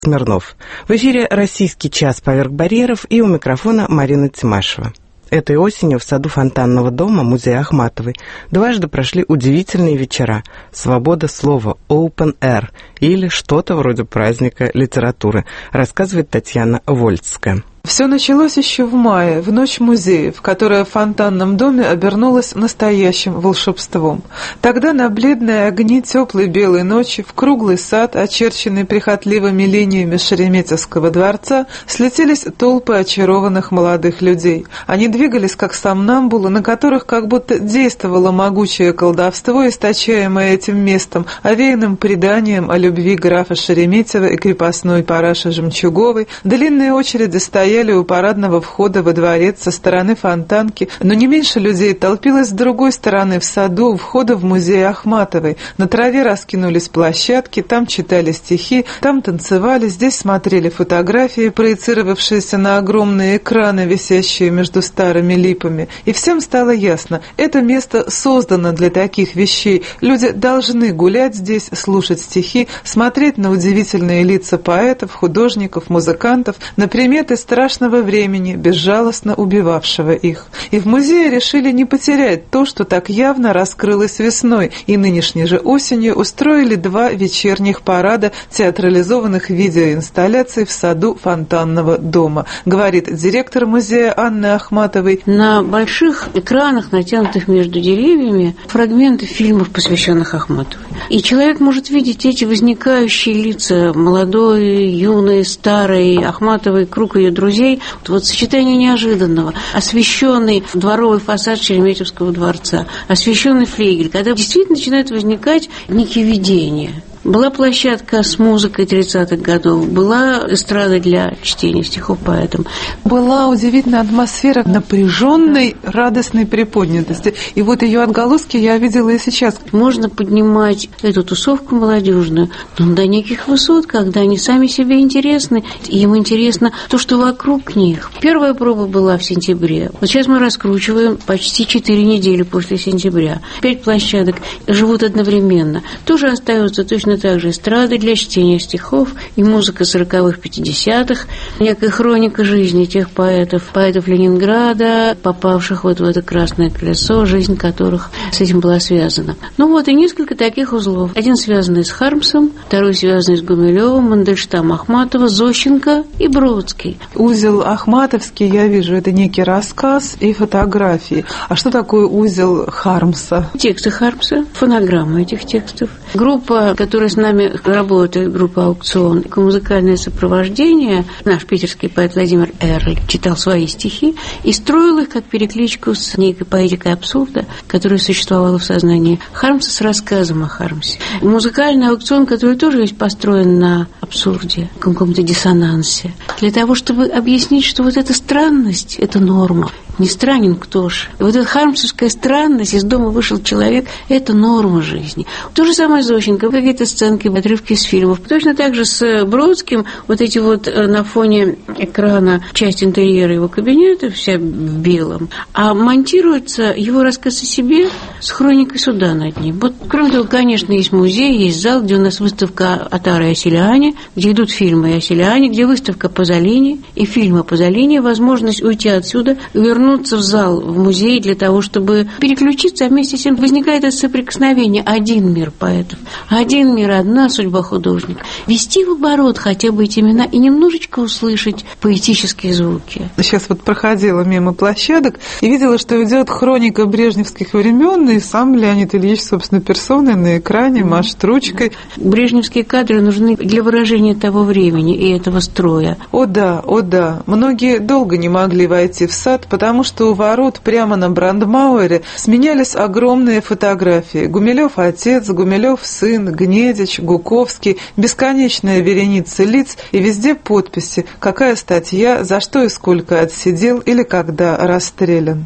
Смирнов. В эфире «Российский час поверх барьеров» и у микрофона Марина Тимашева. Этой осенью в саду Фонтанного дома музея Ахматовой дважды прошли удивительные вечера «Свобода слова», «Open Air» или что-то вроде праздника литературы, рассказывает Татьяна Вольцкая. Все началось еще в мае, в ночь музеев, которая в Фонтанном доме обернулась настоящим волшебством. Тогда на бледные огни теплой белой ночи в круглый сад, очерченный прихотливыми линиями Шереметьевского дворца, слетелись толпы очарованных молодых людей. Они двигались как сомнамбулы, на которых как будто действовало могучее колдовство, источаемое этим местом, овеянным преданием о любви графа Шереметьева и крепостной Параши Жемчуговой. Длинные очереди стояли у парадного входа во дворец со стороны Фонтанки, но не меньше людей толпилось с другой стороны, в саду, у входа в музей Ахматовой. На траве раскинулись площадки, там читали стихи, там танцевали, здесь смотрели фотографии, проецировавшиеся на огромные экраны, висящие между старыми липами. И всем стало ясно, это место создано для таких вещей. Люди должны гулять здесь, слушать стихи, смотреть на удивительные лица поэтов, художников, музыкантов, на приметы страшного времени, безжалостно убивавшего их. И в музее решили не потерять то, что так явно раскрылось весной, и нынешней же осенью устроили 2 вечерних парада театрализованных видеоинсталляций в саду Фонтанного дома, говорит директор музея Анна Ахматовой. На больших экранах, натянутых между деревьями, фрагменты фильмов, посвященных Ахматовой. И человек может видеть эти возникающие лица молодой, юной, старой, Ахматовой, круг ее друзей. Вот сочетание неожиданного. Освещенный дворовый фасад Шереметьевского дворца, освещенный флигель, когда действительно начинают возникать некие видения. Была площадка с музыкой 30-х годов, была эстрада для чтения стихов поэтам. Была удивительная атмосфера напряженной, радостной приподнятости. И вот ее отголоски я видела и сейчас. Можно поднимать эту тусовку молодежную до неких высот, когда они сами себе интересны, и им интересно то, что вокруг них. Первая проба была в сентябре. Вот сейчас мы раскручиваем почти 4 недели после сентября. 5 площадок живут одновременно. Тоже остаются точно так же эстрады для чтения стихов и музыка 40-х, 50-х, некая хроника жизни тех поэтов Ленинграда, попавших вот в это красное колесо, жизнь которых с этим была связана. Ну вот и несколько таких узлов. Один связанный с Хармсом, второй связанный с Гумилевым, Мандельштам, Ахматова, Зощенко и Бродский. Узел Ахматовский, я вижу, это некий рассказ и фотографии. А что такое узел Хармса? Тексты Хармса, фонограммы этих текстов. Группа, которая с нами работает, группа «Аукцион», музыкальное сопровождение. Наш питерский поэт Владимир Эрль читал свои стихи и строил их как перекличку с некой поэтикой абсурда, которая существовала в сознании Хармса, с рассказом о Хармсе. Музыкальный аукцион, который тоже весь построен на абсурде, каком-то диссонансе, для того, чтобы объяснить, что вот эта странность – это норма. Не странен кто ж. И вот эта хармсовская странность, из дома вышел человек, это норма жизни. То же самое Зощенко, какие-то сценки, отрывки из фильмов. Точно так же с Бродским, вот эти вот на фоне экрана часть интерьера его кабинета, вся в белом, а монтируется его рассказ о себе с хроникой суда над ним. Вот, кроме того, конечно, есть музей, есть зал, где у нас выставка Атара и Асселиани, где идут фильмы о Асселиани, где выставка Пазолини и фильмы Пазолини, возможность уйти отсюда, вернуться в зал, в музей для того, чтобы переключиться, а вместе с тем возникает это соприкосновение. Один мир поэтов, один мир, одна судьба художника. Вести в оборот хотя бы эти имена и немножечко услышать поэтические звуки. Сейчас вот проходила мимо площадок и видела, что идет хроника брежневских времен, и сам Леонид Ильич, собственно, персоной на экране, машет ручкой. Брежневские кадры нужны для выражения того времени и этого строя. О да, о да. Многие долго не могли войти в сад, потому что у ворот прямо на Брандмауэре сменялись огромные фотографии. Гумилев отец, Гумилев сын, Гнедич, Гуковский, бесконечная вереница лиц и везде подписи, какая статья, за что и сколько отсидел или когда расстрелян.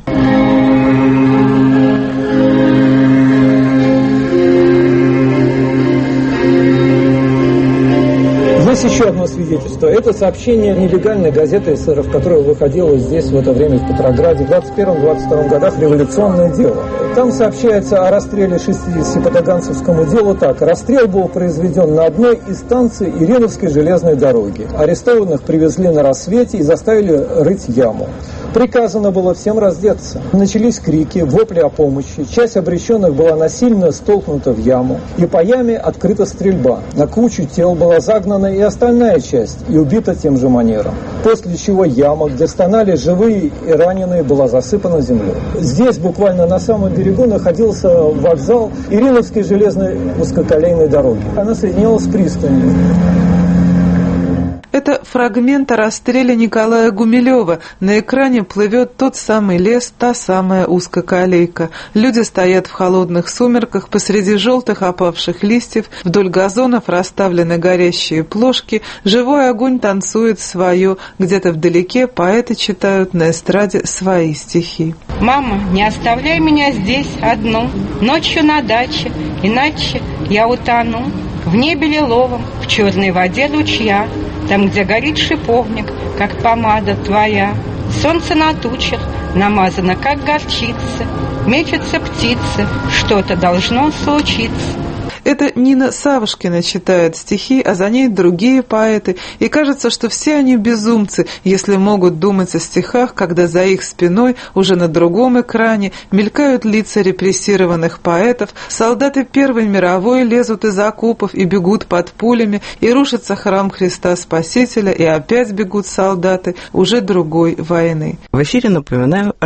еще одно свидетельство. Это сообщение нелегальной газеты эсеров, которая выходила здесь в это время в Петрограде в 21-22 годах «Революционное дело». Там сообщается о расстреле 60 по Таганцевскому делу так. Расстрел был произведен на одной из станций Ильиновской железной дороги. Арестованных привезли на рассвете и заставили рыть яму. Приказано было всем раздеться. Начались крики, вопли о помощи. Часть обреченных была насильно столкнута в яму. И по яме открыта стрельба. На кучу тел была загнана и остальная часть, и убита тем же манером. После чего яма, где стонали живые и раненые, была засыпана землей. Здесь, буквально на самом берегу, находился вокзал Ильиновской железной узкоколейной дороги. Она соединялась с пристанью. Это фрагмент о расстреле Николая Гумилева. На экране плывет тот самый лес, та самая узкоколейка. Люди стоят в холодных сумерках, посреди желтых опавших листьев, вдоль газонов расставлены горящие плошки, живой огонь танцует свое, где-то вдалеке поэты читают на эстраде свои стихи. «Мама, не оставляй меня здесь одну, ночью на даче, иначе я утону. В небе лиловом, в черной воде ручья, там, где горит шиповник, как помада твоя. Солнце на тучах намазано, как горчица, мечутся птицы, что-то должно случиться». Это Нина Савушкина читает стихи, а за ней другие поэты. И кажется, что все они безумцы, если могут думать о стихах, когда за их спиной, уже на другом экране, мелькают лица репрессированных поэтов, солдаты Первой мировой лезут из окопов и бегут под пулями, и рушится храм Христа Спасителя, и опять бегут солдаты уже другой войны. В эфире, напоминаю,